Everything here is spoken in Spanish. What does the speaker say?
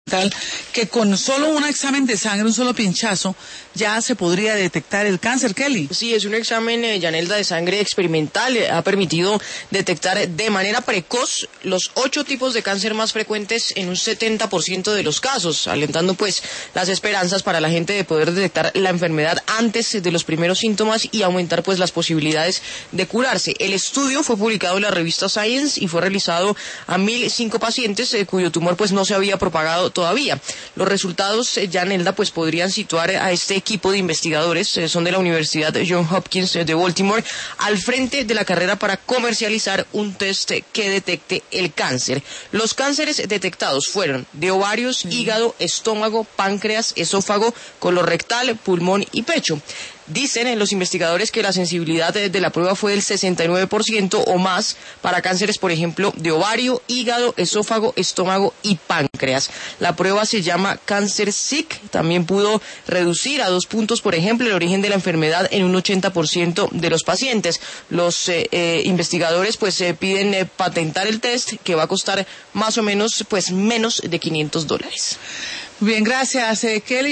que con solo un examen de sangre, un solo pinchazo, ya se podría detectar el cáncer, Kelly. Sí, es un examen, Yanelda, de sangre experimental. Ha permitido detectar de manera precoz los 8 tipos de cáncer más frecuentes en un 70% de los casos, alentando pues las esperanzas para la gente de poder detectar la enfermedad antes de los primeros síntomas y aumentar pues las posibilidades de curarse. El estudio fue publicado en la revista Science y fue realizado a 1.005 pacientes cuyo tumor pues no se había propagado todavía. Los resultados, Yanelda, pues podrían situar a este equipo de investigadores, son de la Universidad Johns Hopkins de Baltimore, al frente de la carrera para comercializar un test que detecte el cáncer. Los cánceres detectados fueron de ovarios, hígado, estómago, páncreas, esófago, colorectal, pulmón y pecho. Dicen los investigadores que la sensibilidad de la prueba fue del 69% o más para cánceres, por ejemplo, de ovario, hígado, esófago, estómago y páncreas. La prueba se llama CancerSeek. También pudo reducir a 2 puntos, por ejemplo, el origen de la enfermedad en un 80% de los pacientes. Los investigadores pues piden patentar el test, que va a costar más o menos pues menos de $500. Bien, gracias, Kelly.